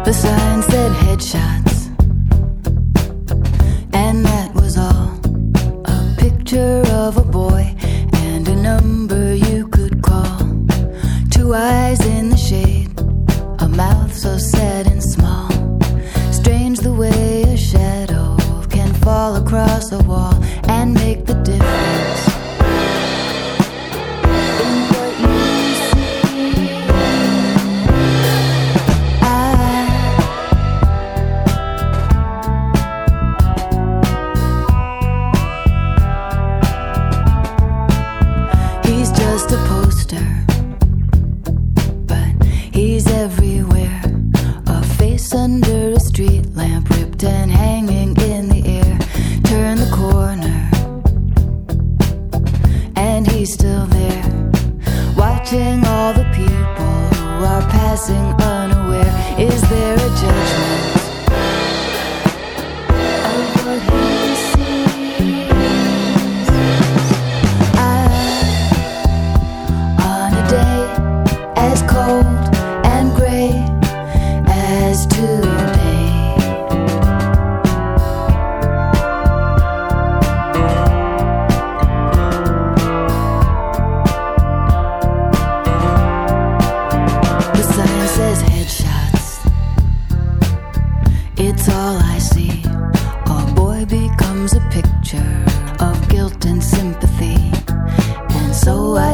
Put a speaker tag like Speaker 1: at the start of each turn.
Speaker 1: The sign said headshots, and that was all. A picture of a boy and a number you could call. Two eyes in the shade, a mouth so sad and small. Strange the way a shadow can fall across a wall and make the difference in what you see. He's just a poster, but he's everywhere. A face under a street lamp, ripped and hanging in the air. Turn the corner, and he's still there, watching all the people who are passing unaware. Is there a judgment of what he sees? On a day as cold and gray as today, the sign says headshots. It's all I see. A boy becomes a picture of guilt and sympathy, and so I